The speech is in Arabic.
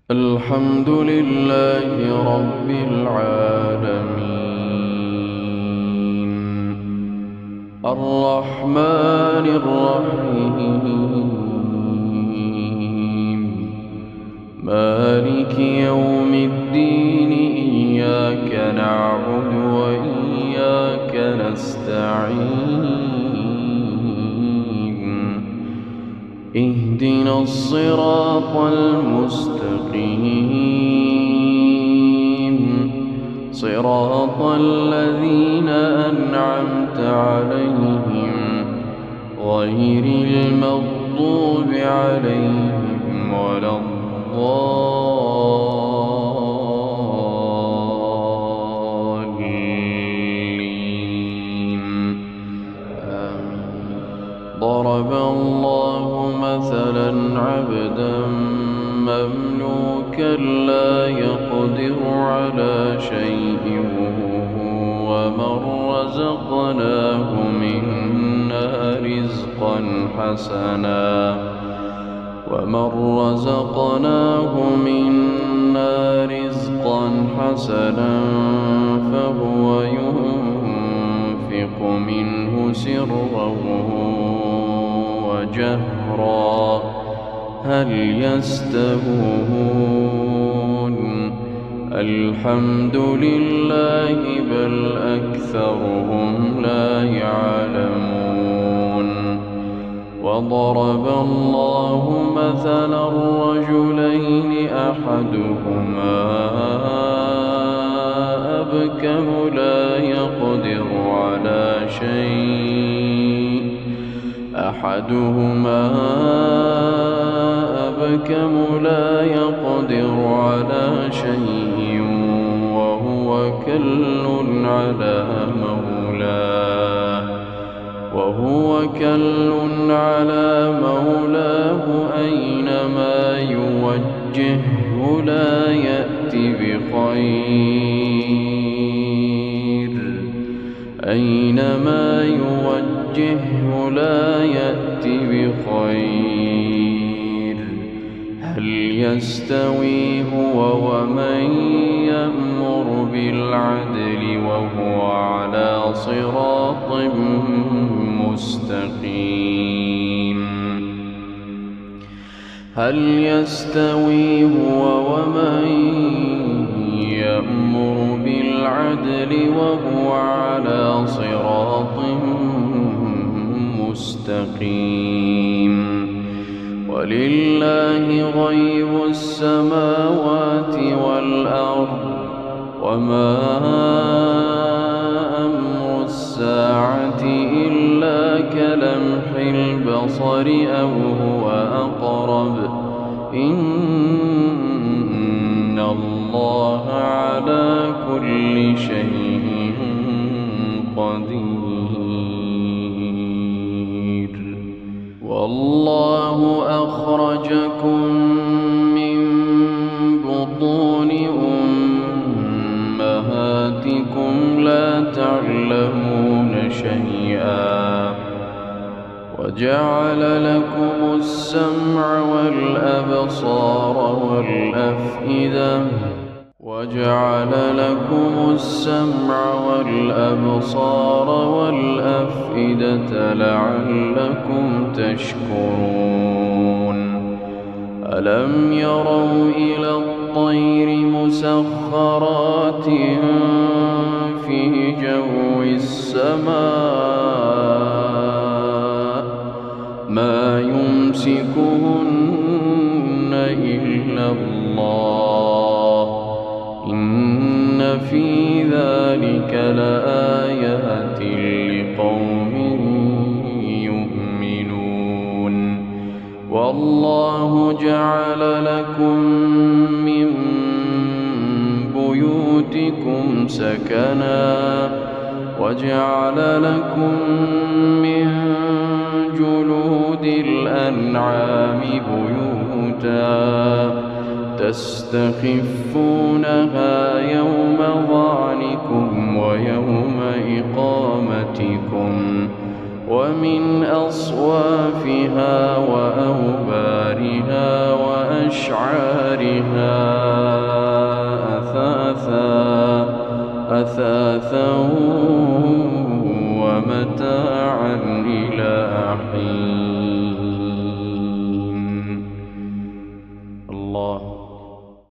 الحمد لله رب العالمين الرحمن الرحيم مالك يوم الدين إياك نعبد وإياك نستعين اهدنا الصراط المستقيم صراط الذين أنعمت عليهم غير المغضوب عليهم ولا الضالين آمين. ضرب الله مثلا عبدا مملوكا لا يقدر على شيء ومن رزقناه منا رزقا حسنا فهو ينفق منه سرا وجهرا هل يستوون الحمد لله بل أكثرهم لا يعلمون وضرب الله مثلا رجلين أحدهما أبكم لا يقدر على شيء وهو كل على مولاه أينما يوجهه لا يأتي بخير هل يستوي هو ومن يأمر بالعدل وهو على صراط مستقيم هل يستوي هو ومن يأمر بالعدل وهو على صراط مستقيم ولله غيب السماوات والأرض وما أمر الساعة إلا كلمح البصر أو هو أقرب إن الله على كل شيء قدير والله أخرجكم من بطون أمهاتكم لا تعلمون شيئا وجعل لكم السمع والأبصار والأفئدة لعلكم تشكرون ألم يروا إلى الطير مسخرات في جو السماء ما يمسكهن إلا الله إن في ذلك لآيات لقوم يؤمنون والله جعل لكم من بيوتكم سكنا وجعل لكم من جلود الأنعام بيوتا تستخفونها يوم ظعنكم ويوم إقامتكم ومن أصوافها وأوبارها وأشعارها أثاثا ومتاعا إلى حين.